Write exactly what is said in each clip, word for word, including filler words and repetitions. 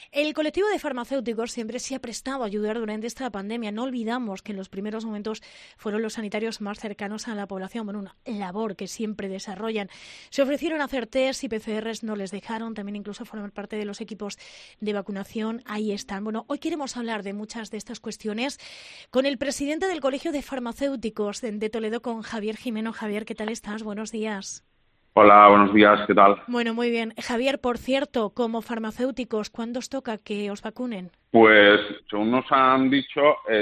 El colectivo de farmacéuticos siempre se ha prestado a ayudar durante esta pandemia. No olvidamos que en los primeros momentos fueron los sanitarios más cercanos a la población. Bueno, una labor que siempre desarrollan. Se ofrecieron a hacer test y P C Rs, no les dejaron. También incluso formar parte de los equipos de vacunación. Ahí están. Bueno, hoy queremos hablar de muchas de estas cuestiones con el presidente del Colegio de Farmacéuticos de Toledo, con Javier Jimeno. Javier, ¿qué tal estás? Buenos días. Hola, buenos días, ¿qué tal? Bueno, muy bien. Javier, por cierto, como farmacéuticos, ¿cuándo os toca que os vacunen? Pues, según nos han dicho,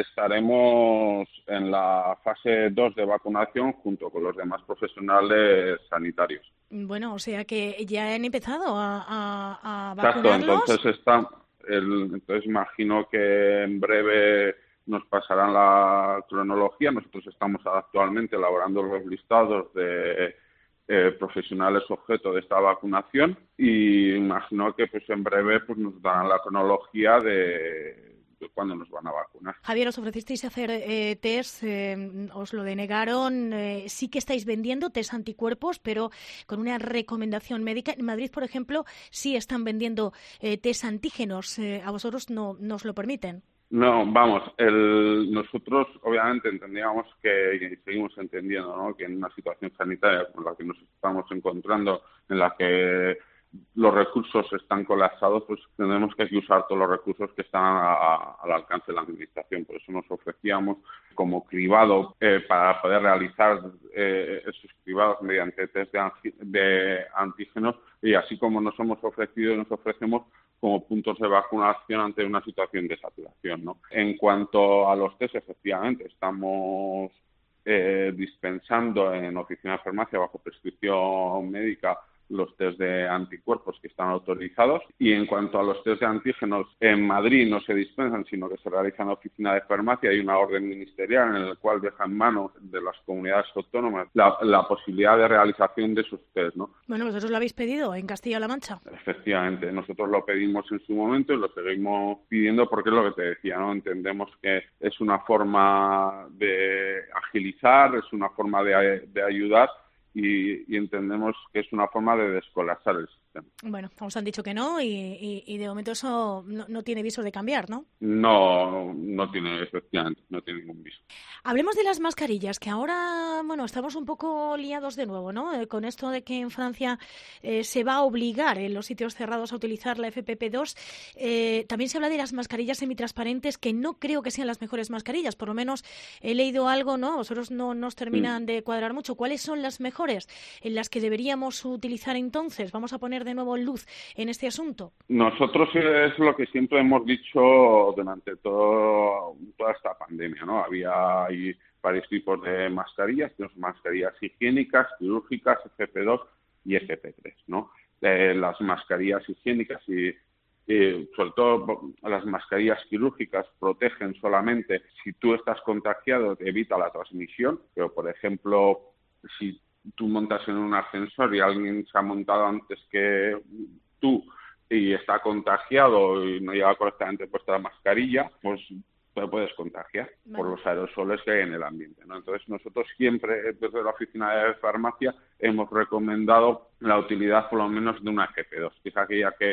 estaremos en la fase dos de vacunación junto con los demás profesionales sanitarios. Bueno, o sea que ya han empezado a, a, a Exacto, vacunarlos. entonces está, el, entonces imagino que en breve nos pasarán la cronología. Nosotros estamos actualmente elaborando los listados de Eh, profesionales objeto de esta vacunación y imagino que pues en breve pues nos darán la cronología de, de cuándo nos van a vacunar. Javier, os ofrecisteis hacer eh, test, eh, os lo denegaron. Eh, sí que estáis vendiendo test anticuerpos, pero con una recomendación médica. En Madrid, por ejemplo, sí están vendiendo eh, test antígenos. Eh, a vosotros no nos lo permiten. No, vamos, el, nosotros obviamente entendíamos que, y seguimos entendiendo, ¿no?, que en una situación sanitaria con la que nos estamos encontrando, en la que los recursos están colapsados, pues tenemos que usar todos los recursos que están a, a, al alcance de la Administración. Por eso nos ofrecíamos como cribado eh, para poder realizar eh, esos cribados mediante test de, de antígenos, y así como nos hemos ofrecido, nos ofrecemos como puntos de vacunación ante una situación de saturación, ¿no? En cuanto a los test, efectivamente, estamos eh, dispensando en oficina de farmacia bajo prescripción médica los test de anticuerpos que están autorizados, y en cuanto a los test de antígenos, en Madrid no se dispensan, sino que se realizan en oficina de farmacia. Hay una orden ministerial en la cual deja en manos de las comunidades autónomas la, la posibilidad de realización de esos test, ¿no? Bueno, vosotros lo habéis pedido en Castilla-La Mancha. Efectivamente, nosotros lo pedimos en su momento y lo seguimos pidiendo porque es lo que te decía, ¿no? Entendemos que es una forma de agilizar, es una forma de, de ayudar, y, y entendemos que es una forma de descolapsar el sistema. Bueno, os han dicho que no y, y, y de momento eso no, no tiene visos de cambiar, ¿no? No, no tiene, efectivamente, no tiene ningún viso. Hablemos de las mascarillas, que ahora, bueno, estamos un poco liados de nuevo, ¿no? Eh, con esto de que en Francia eh, se va a obligar en los sitios cerrados a utilizar la F P P dos. Eh, también se habla de las mascarillas semitransparentes, que no creo que sean las mejores mascarillas. Por lo menos he leído algo, ¿no? Vosotros no nos terminan de cuadrar mucho. ¿Cuáles son las mejores en las que deberíamos utilizar entonces? Vamos a poner de nuevo luz en este asunto. Nosotros es lo que siempre hemos dicho durante todo, toda esta pandemia, ¿no? Había hay varios tipos de mascarillas, tenemos mascarillas higiénicas, quirúrgicas, F P dos y F P tres, ¿no? Eh, las mascarillas higiénicas y eh, sobre todo las mascarillas quirúrgicas protegen solamente si tú estás contagiado, te evita la transmisión, pero por ejemplo, si tú montas en un ascensor y alguien se ha montado antes que tú y está contagiado y no lleva correctamente puesta la mascarilla, pues te puedes contagiar vale. por los aerosoles que hay en el ambiente, ¿no? Entonces nosotros siempre desde la oficina de farmacia hemos recomendado la utilidad por lo menos de una F P dos, que es aquella que,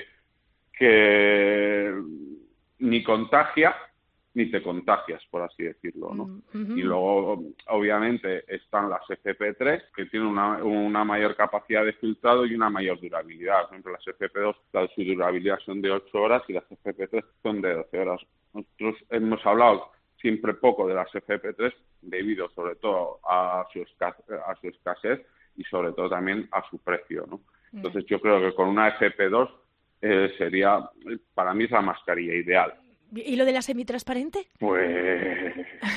que ni contagia ni te contagias, por así decirlo, ¿no? Uh-huh. Y luego, obviamente, están las F P tres, que tienen una, una mayor capacidad de filtrado y una mayor durabilidad. Por ejemplo, las F P dos, la su durabilidad son de ocho horas y las F P tres son de doce horas. Nosotros hemos hablado siempre poco de las F P tres debido, sobre todo, a su, escasez, a su escasez y, sobre todo, también a su precio, ¿no? Entonces, yo creo que con una F P dos eh, sería, para mí, es la mascarilla ideal. ¿Y lo de la semitransparente? Pues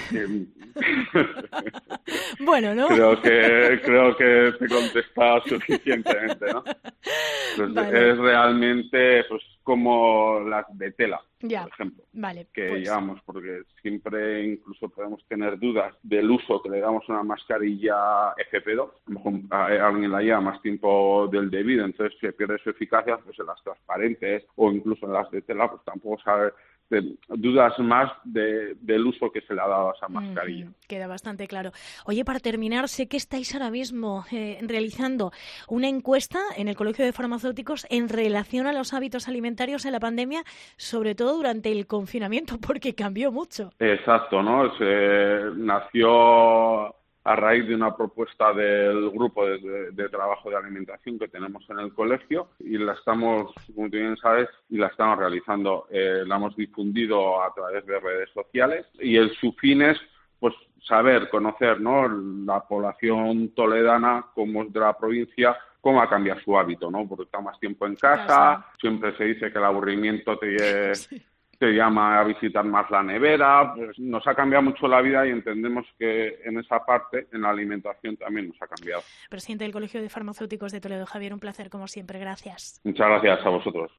bueno, ¿no? Creo que creo que te he contestado suficientemente, ¿no? Pues vale. Es realmente pues como las de tela, ya, por ejemplo, vale, que pues. llevamos, porque siempre incluso podemos tener dudas del uso que le damos a una mascarilla F P dos. A lo mejor alguien la lleva más tiempo del debido, entonces se pierde su eficacia, pues en las transparentes o incluso en las de tela, pues tampoco sabe te, dudas más de, del uso que se le ha dado a esa mascarilla. Mm, queda bastante claro. Oye, para terminar, sé que estáis ahora mismo eh, realizando una encuesta en el Colegio de Farmacéuticos en relación a los hábitos alimentarios en la pandemia, sobre todo durante el confinamiento, porque cambió mucho. Exacto, ¿no? Se nació a raíz de una propuesta del grupo de, de, de trabajo de alimentación que tenemos en el colegio y la estamos, como tú bien sabes, y la estamos realizando. Eh, la hemos difundido a través de redes sociales y el su fin es, pues, saber, conocer, ¿no?, la población toledana, como es de la provincia, cómo ha cambiado su hábito, ¿no? Porque está más tiempo en casa, casa. Siempre se dice que el aburrimiento te... Sí. te llama a visitar más la nevera, pues nos ha cambiado mucho la vida y entendemos que en esa parte, en la alimentación, también nos ha cambiado. Presidente del Colegio de Farmacéuticos de Toledo, Javier, un placer como siempre. Gracias. Muchas gracias a vosotros.